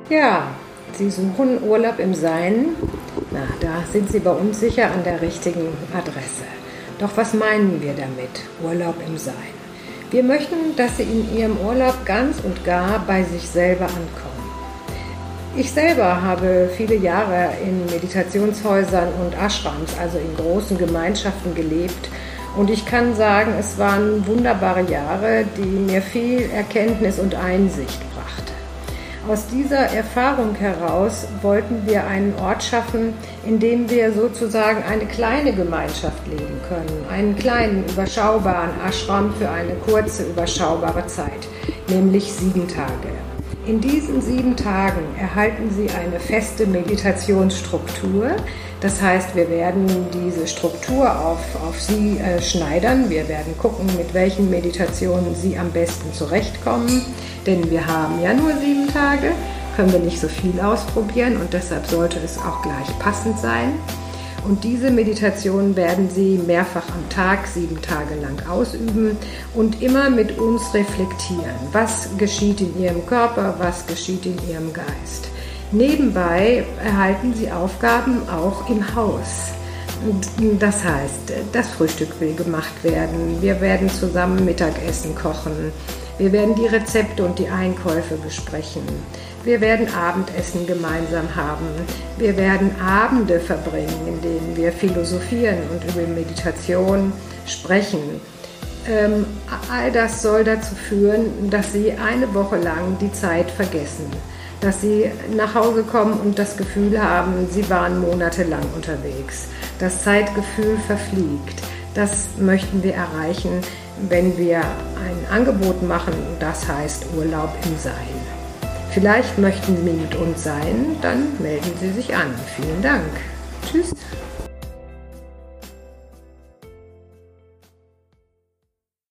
Ja, Sie suchen Urlaub im Sein? Na, da sind Sie bei uns sicher an der richtigen Adresse. Doch was meinen wir damit, Urlaub im Sein? Wir möchten, dass Sie in Ihrem Urlaub ganz und gar bei sich selber ankommen. Ich selber habe viele Jahre in Meditationshäusern und Ashrams, also in großen Gemeinschaften gelebt. Und ich kann sagen, es waren wunderbare Jahre, die mir viel Erkenntnis und Einsicht brachte. Aus dieser Erfahrung heraus wollten wir einen Ort schaffen, in dem wir sozusagen eine kleine Gemeinschaft leben können, einen kleinen, überschaubaren Ashram für eine kurze, überschaubare Zeit, nämlich 7 Tage. In diesen 7 Tagen erhalten Sie eine feste Meditationsstruktur. Das heißt, wir werden diese Struktur auf Sie schneidern. Wir werden gucken, mit welchen Meditationen Sie am besten zurechtkommen. Denn wir haben ja nur 7 Tage, können wir nicht so viel ausprobieren und deshalb sollte es auch gleich passend sein. Und diese Meditationen werden Sie mehrfach am Tag, 7 Tage lang ausüben und immer mit uns reflektieren. Was geschieht in Ihrem Körper, was geschieht in Ihrem Geist? Nebenbei erhalten Sie Aufgaben auch im Haus. Das heißt, das Frühstück will gemacht werden, wir werden zusammen Mittagessen kochen, wir werden die Rezepte und die Einkäufe besprechen. Wir werden Abendessen gemeinsam haben. Wir werden Abende verbringen, in denen wir philosophieren und über Meditation sprechen. All das soll dazu führen, dass Sie eine Woche lang die Zeit vergessen. Dass Sie nach Hause kommen und das Gefühl haben, Sie waren monatelang unterwegs. Das Zeitgefühl verfliegt. Das möchten wir erreichen, wenn wir ein Angebot machen, das heißt Urlaub im Sein. Vielleicht möchten Sie mit uns sein, dann melden Sie sich an. Vielen Dank. Tschüss.